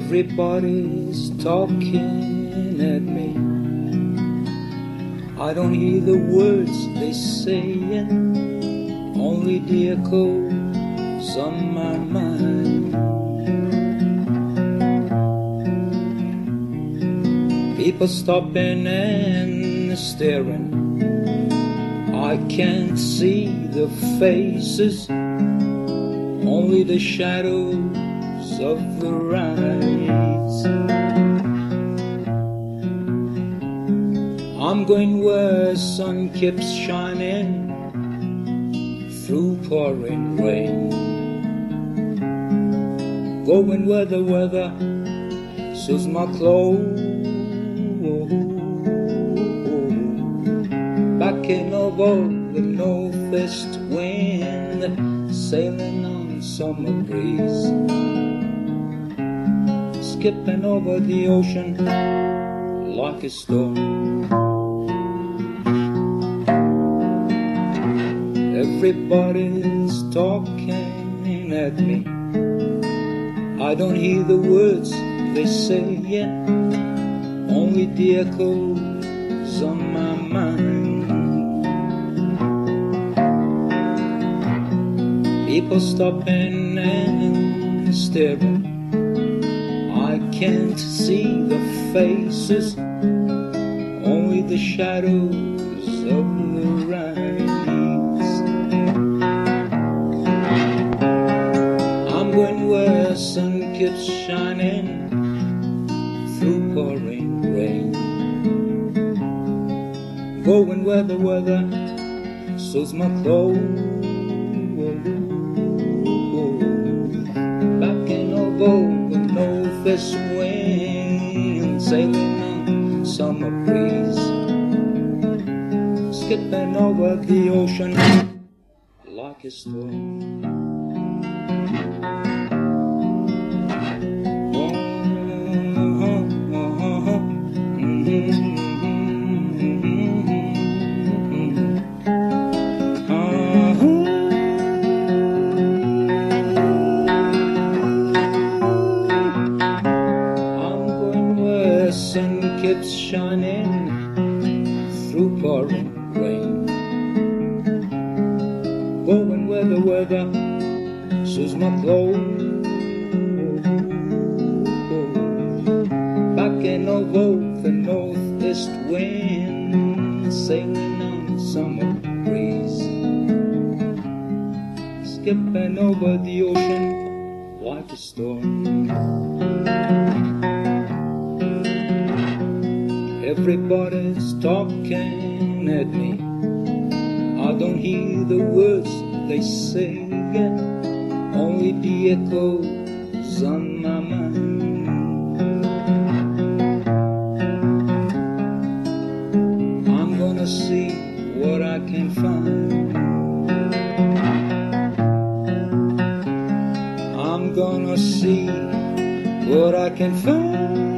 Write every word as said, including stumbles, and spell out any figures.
Everybody's talking at me. I don't hear the words they saying, only the echoes on my mind. People stopping and staring, I can't see the faces, only the shadows of the rise. I'm going where sun keeps shining through pouring rain, going where the weather suits my clothes, backing over the northeast wind, sailing on summer breeze, skipping over the ocean like a storm. Everybody's talking at me. I don't hear the words they say, yeah, only the echoes on my mind. People stopping and staring, I can't see the faces, only the shadows of the rise. I'm going where sun keeps shining through pouring rain, going where the weather suits my clothes, backing over the northeast wind, sailing on summer breeze, skipping over the ocean like a storm. Sun keeps shining through pouring rain, going where the weather suits my clothes, backing over the northeast wind, sailing on summer breeze, skipping over the ocean like a storm. Everybody's talking at me. I don't hear the words they say, only the echoes on my mind. I'm gonna see what I can find. I'm gonna see what I can find.